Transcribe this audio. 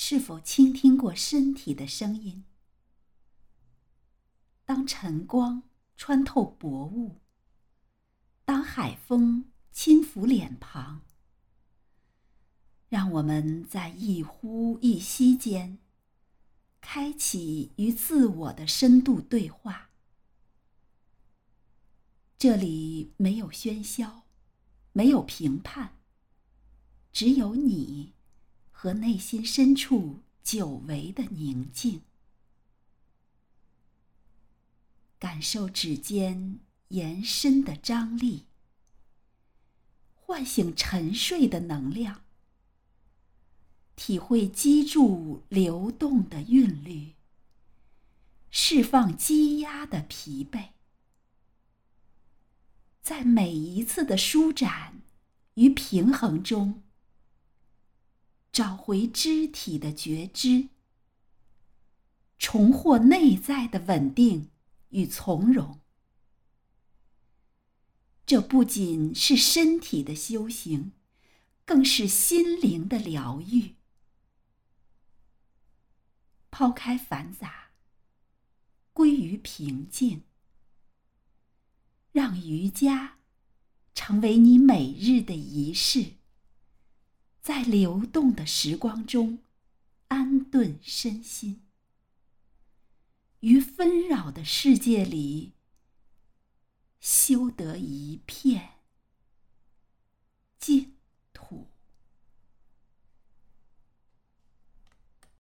是否倾听过身体的声音？当晨光穿透薄雾，当海风轻拂脸庞，让我们在一呼一吸间开启与自我的深度对话。这里没有喧嚣，没有评判，只有你和内心深处久违的宁静。感受指尖延伸的张力，唤醒沉睡的能量，体会脊柱流动的韵律，释放积压的疲惫。在每一次的舒展与平衡中，找回肢体的觉知，重获内在的稳定与从容。这不仅是身体的修行，更是心灵的疗愈。抛开繁杂，归于平静，让瑜伽成为你每日的仪式，在流动的时光中安顿身心，于纷扰的世界里修得一片静。